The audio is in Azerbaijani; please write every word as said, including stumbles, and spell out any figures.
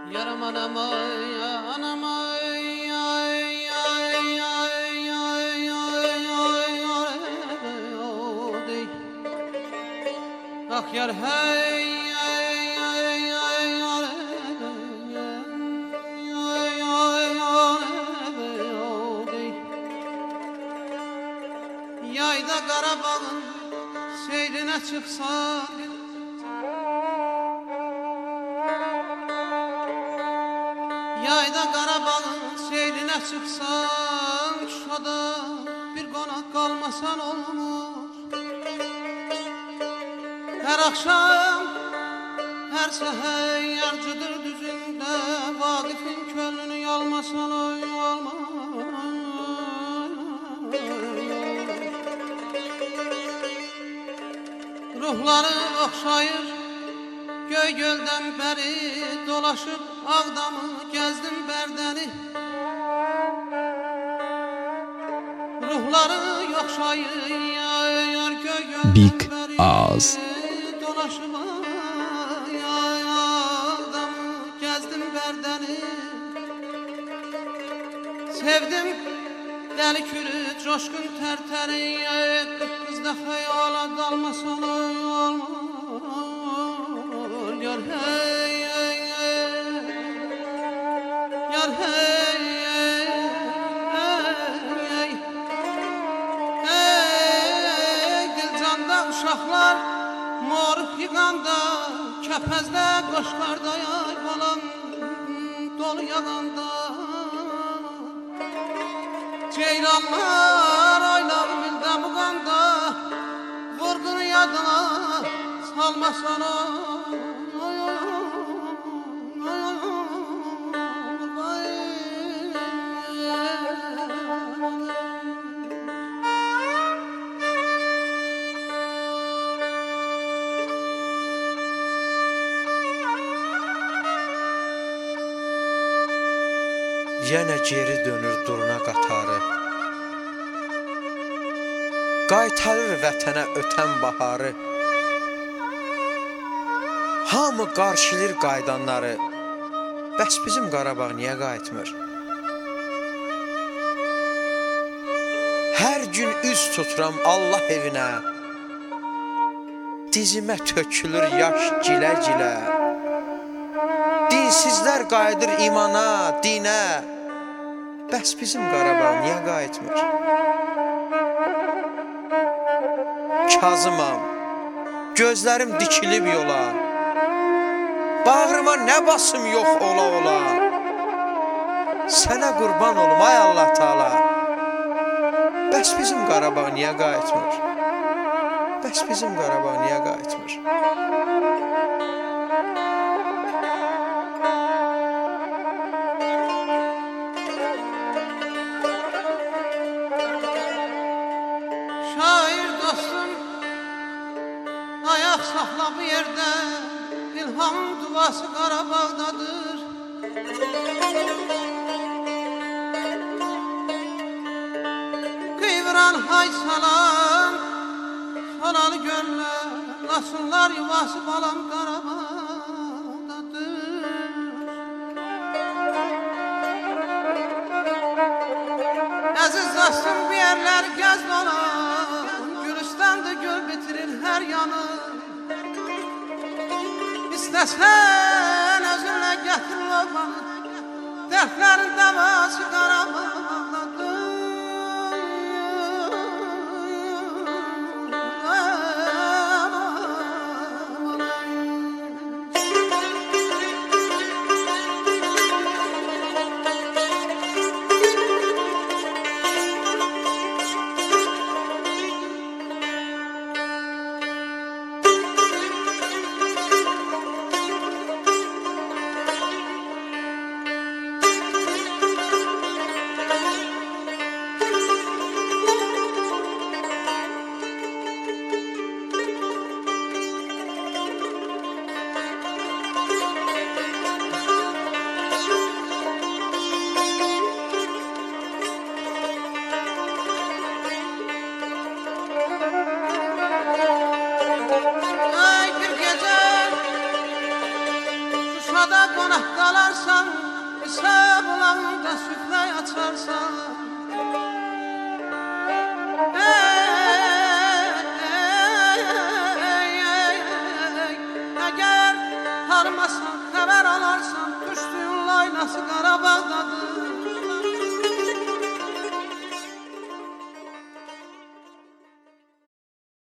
Yaram anam ay anam ay ay ay ay ay ay ay ay ah yar hey ay ay ay ay yayda Qarabağın seyrine çıksan Yayda Qarabağın seyrine çıksan Şurada bir qonak qalmasan olmur Her akşam, her seher yarcıdır düzünde Vaqifin könlünü yalmasan oy alma Ruhları oxşayır göy gölden beri Dolaşıp Ağdamı gezdim Bərdəni Ruhları oxşayır göy gölden Big beri Ağız Dolaşıp Ağdamı gezdim Bərdəni Sevdim deli kürü coşkun terteri Kızda xəyala dalmasan olmaz Yar hey hey hey Yar hey hey hey Hey Dilcanda uşaqlar moruk yığanda Kəpəzdə qoşqarda yay balam dolu yağanda Ceyranlar aylar bildə buqanda Vurğunu yadına salmasan o Yenə geri dönür durna qatarı Qaytarır vətənə ötən baharı Hamı qarşılayır qaydanları Bəs bizim Qarabağ niyə qayıtmır? Hər gün üz tuturam Allah evinə Dizimə tökülür yaş gilə-gilə Dinsizlər qayıdır imana, dinə Bəs bizim Qarabağ niyə qayıtmır? Kazımam, gözlərim dikilib yola Bağrıma nə basım yox ola ola Sənə qurban olum ay Allah Taala Bəs bizim Qarabağ niyə qayıtmır? Bəs bizim Qarabağ niyə qayıtmır? Şair dostum Ayaq saxla bu yerdə İlhamın duası Qarabağdadır Qıyvıran hay salam Salalı gönlər Lasınlar yuvası balam Qarabağdadır Əziz dostum bir yerlər gəz dolan Gülistandır göl bitirir hər yanı İstəsən özünlə gətir obanı Dərdlərin davası Qarabağdadır Burada qonaq qalarsan, İsa bulağında süfrə açarsan. Əgər harmasan, xəbər alarsan, düşdüyün laylası Qarabağdadır.